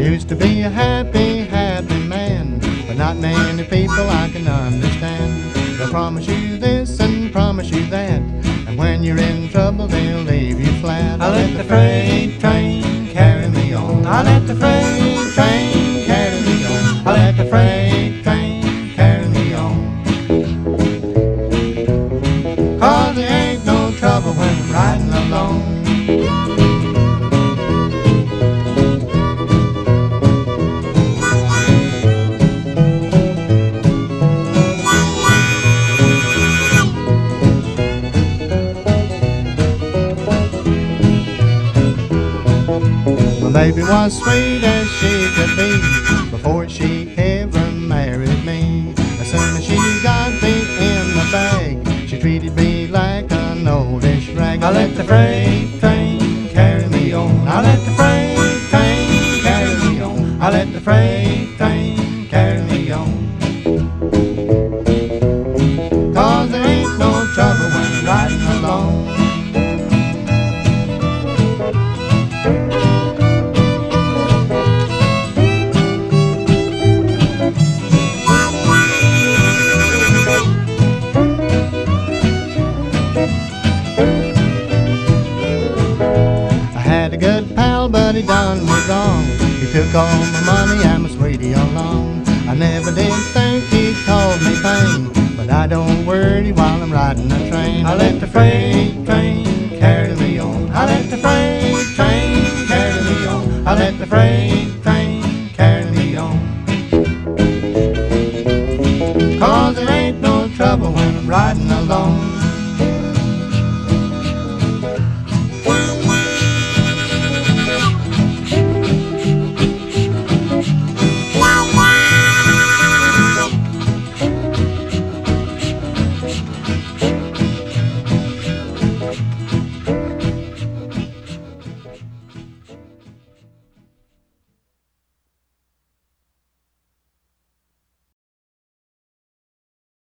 used to be a happy, happy man, but not many people I can understand. They'll promise you this and promise you that, and when you're in trouble they'll leave you flat. I let the freight train carry me on. I let the freight train carry me on. I let the freight train carry me on. 'Cause there ain't no trouble when I'm riding alone. My baby was sweet as she could be before she ever married me. As soon as she got me in the bag, she treated me like an oldish rag. I let the freight train carry me on. I let the freight train carry me on. I let the freight train carry me on. 'Cause there ain't no trouble when I'm riding alone. A good pal, but he done me wrong. He took all my money and my sweetie along. I never did think he'd cause me pain, but I don't worry while I'm riding the train. I let the freight train carry me on. I let the freight train carry me on. I let the freight train carry me on. 'Cause there ain't no trouble when I'm riding alone.